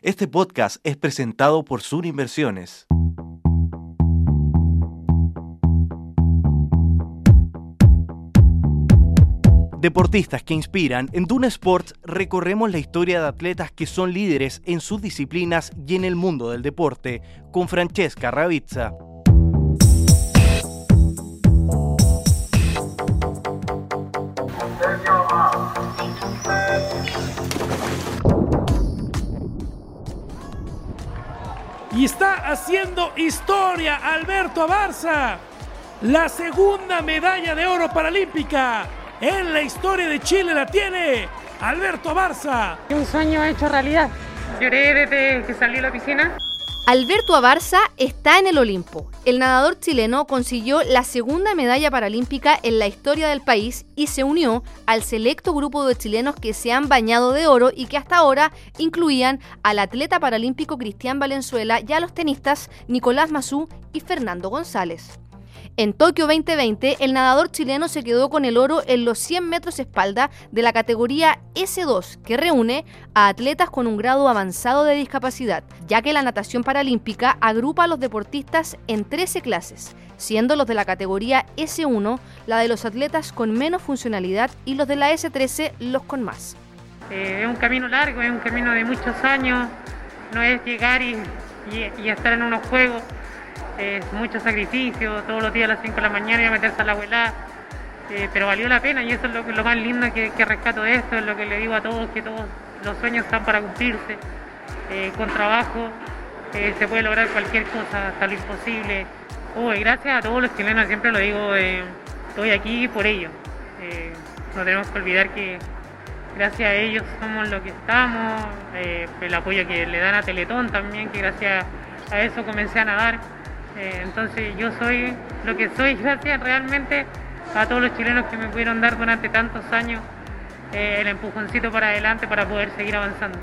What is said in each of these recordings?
Este podcast es presentado por Sur Inversiones. Deportistas que inspiran, en Duna Sports recorremos la historia de atletas que son líderes en sus disciplinas y en el mundo del deporte, con Francesca Ravizza. Y está haciendo historia Alberto Abarza, la segunda medalla de oro paralímpica en la historia de Chile la tiene Alberto Abarza. Un sueño hecho realidad. Lloré desde que salí a la piscina. Alberto Abarza está en el Olimpo. El nadador chileno consiguió la segunda medalla paralímpica en la historia del país y se unió al selecto grupo de chilenos que se han bañado de oro y que hasta ahora incluían al atleta paralímpico Cristian Valenzuela y a los tenistas Nicolás Massú y Fernando González. En Tokio 2020, el nadador chileno se quedó con el oro en los 100 metros espalda de la categoría S2, que reúne a atletas con un grado avanzado de discapacidad, ya que la natación paralímpica agrupa a los deportistas en 13 clases, siendo los de la categoría S1 la de los atletas con menos funcionalidad y los de la S13 los con más. Es un camino largo, es un camino de muchos años, no es llegar y estar en unos juegos. Es mucho sacrificio, todos los días a las 5 de la mañana y a meterse a la abuela, pero valió la pena y eso es lo más lindo que rescato de esto, es lo que le digo a todos, que todos los sueños están para cumplirse, con trabajo se puede lograr cualquier cosa, hasta lo imposible. Y gracias a todos los chilenos, siempre lo digo, estoy aquí por ellos, no tenemos que olvidar que gracias a ellos somos lo que estamos, el apoyo que le dan a Teletón también, que gracias a eso comencé a nadar. Entonces yo soy lo que soy gracias realmente a todos los chilenos que me pudieron dar durante tantos años el empujoncito para adelante para poder seguir avanzando.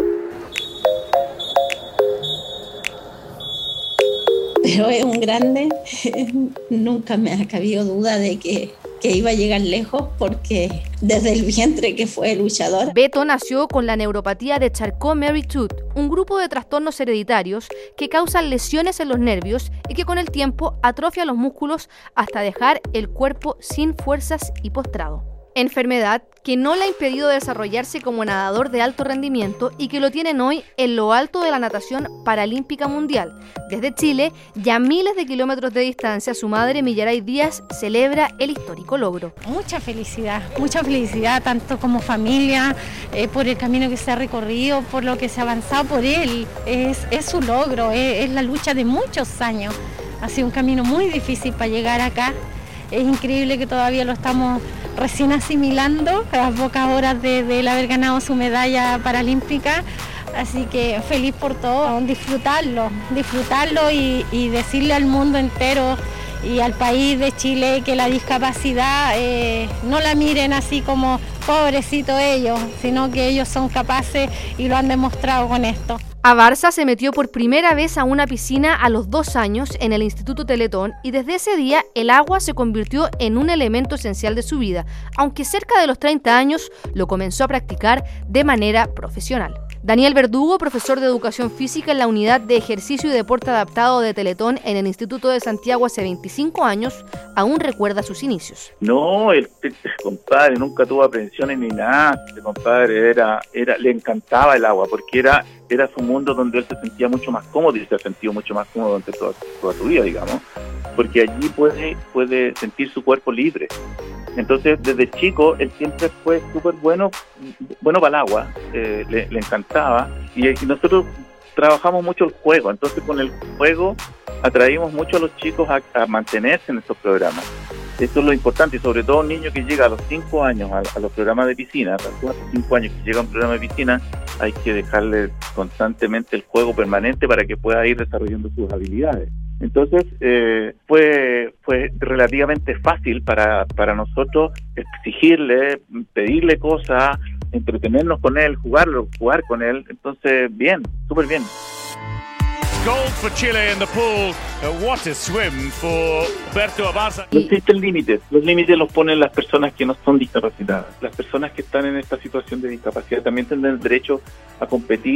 Pero es un grande, nunca me ha cabido duda de que iba a llegar lejos porque desde el vientre que fue luchador. Beto nació con la neuropatía de Charcot-Marie-Tooth, un grupo de trastornos hereditarios que causan lesiones en los nervios y que con el tiempo atrofia los músculos hasta dejar el cuerpo sin fuerzas y postrado. Enfermedad que no le ha impedido desarrollarse como nadador de alto rendimiento y que lo tienen hoy en lo alto de la natación paralímpica mundial. Desde Chile, ya miles de kilómetros de distancia, su madre Millaray Díaz celebra el histórico logro. Mucha felicidad tanto como familia, por el camino que se ha recorrido, por lo que se ha avanzado por él. Es su logro, es la lucha de muchos años. Ha sido un camino muy difícil para llegar acá. Es increíble que todavía lo estamos recién asimilando a pocas horas de haber ganado su medalla paralímpica, así que feliz por todo, disfrutarlo y decirle al mundo entero y al país de Chile que la discapacidad no la miren así como pobrecitos ellos, sino que ellos son capaces y lo han demostrado con esto. Abarza se metió por primera vez a una piscina a los 2 años en el Instituto Teletón y desde ese día el agua se convirtió en un elemento esencial de su vida, aunque cerca de los 30 años lo comenzó a practicar de manera profesional. Daniel Verdugo, profesor de Educación Física en la Unidad de Ejercicio y Deporte Adaptado de Teletón en el Instituto de Santiago hace 25 años, aún recuerda sus inicios. No, el compadre nunca tuvo aprensiones ni nada. El compadre le encantaba el agua porque era su mundo donde él se sentía mucho más cómodo y se ha sentido mucho más cómodo durante toda su vida, digamos, porque allí puede sentir su cuerpo libre. Entonces, desde chico, él siempre fue súper bueno para el agua, le encantaba, y nosotros trabajamos mucho el juego, entonces con el juego atraímos mucho a los chicos a mantenerse en estos programas. Esto es lo importante, y sobre todo un niño que llega a los 5 años a los programas de piscina, a los 4 o 5 años que llega a un programa de piscina, hay que dejarle constantemente el juego permanente para que pueda ir desarrollando sus habilidades. Entonces fue relativamente fácil para nosotros exigirle, pedirle cosas, entretenernos con él, jugar con él. Entonces, bien, súper bien. Gold for Chile in the pool. What a swim for Alberto Abarza. No existen límites. Los límites los ponen las personas que no son discapacitadas. Las personas que están en esta situación de discapacidad también tendrán el derecho a competir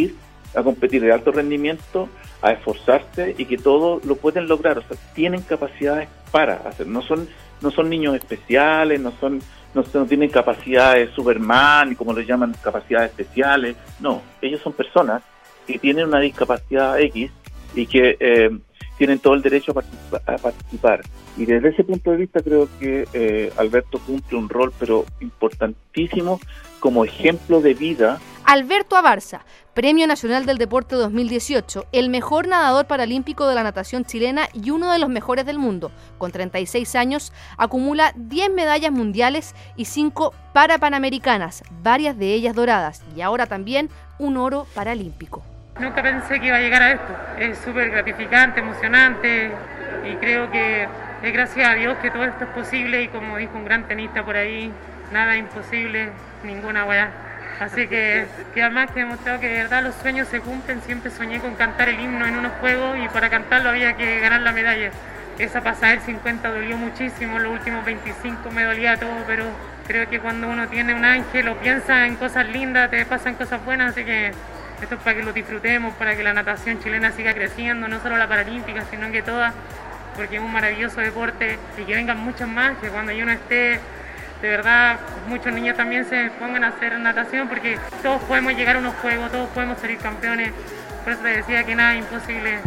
a competir de alto rendimiento, a esforzarse y que todo lo pueden lograr. O sea, tienen capacidades para hacer. No son niños especiales, no tienen capacidades Superman, como les llaman, capacidades especiales. No, ellos son personas que tienen una discapacidad X y que tienen todo el derecho a participar. Y desde ese punto de vista creo que Alberto cumple un rol pero importantísimo como ejemplo de vida. Alberto Abarza, Premio Nacional del Deporte 2018, el mejor nadador paralímpico de la natación chilena y uno de los mejores del mundo. Con 36 años, acumula 10 medallas mundiales y 5 parapanamericanas, varias de ellas doradas, y ahora también un oro paralímpico. Nunca pensé que iba a llegar a esto. Es súper gratificante, emocionante, y creo que es gracias a Dios que todo esto es posible, y como dijo un gran tenista por ahí, nada es imposible, ninguna weá. Así que además que he demostrado que de verdad los sueños se cumplen. Siempre soñé con cantar el himno en unos juegos y para cantarlo había que ganar la medalla. Esa pasada del 50 dolió muchísimo, los últimos 25 me dolía todo, pero creo que cuando uno tiene un ángel o piensa en cosas lindas, te pasan cosas buenas, así que esto es para que lo disfrutemos, para que la natación chilena siga creciendo, no solo la paralímpica, sino que toda, porque es un maravilloso deporte, y que vengan muchos más, que cuando yo no esté, de verdad, muchos niños también se pongan a hacer natación, porque todos podemos llegar a unos juegos, todos podemos salir campeones. Por eso te decía que nada es imposible.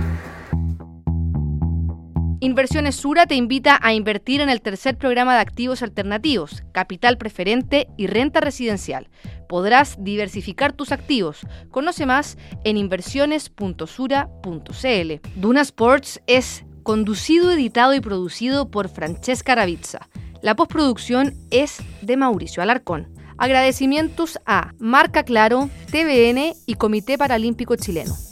Inversiones Sura te invita a invertir en el tercer programa de activos alternativos, capital preferente y renta residencial. Podrás diversificar tus activos. Conoce más en inversiones.sura.cl. Duna Sports es conducido, editado y producido por Francesca Ravizza. La postproducción es de Mauricio Alarcón. Agradecimientos a Marca Claro, TVN y Comité Paralímpico Chileno.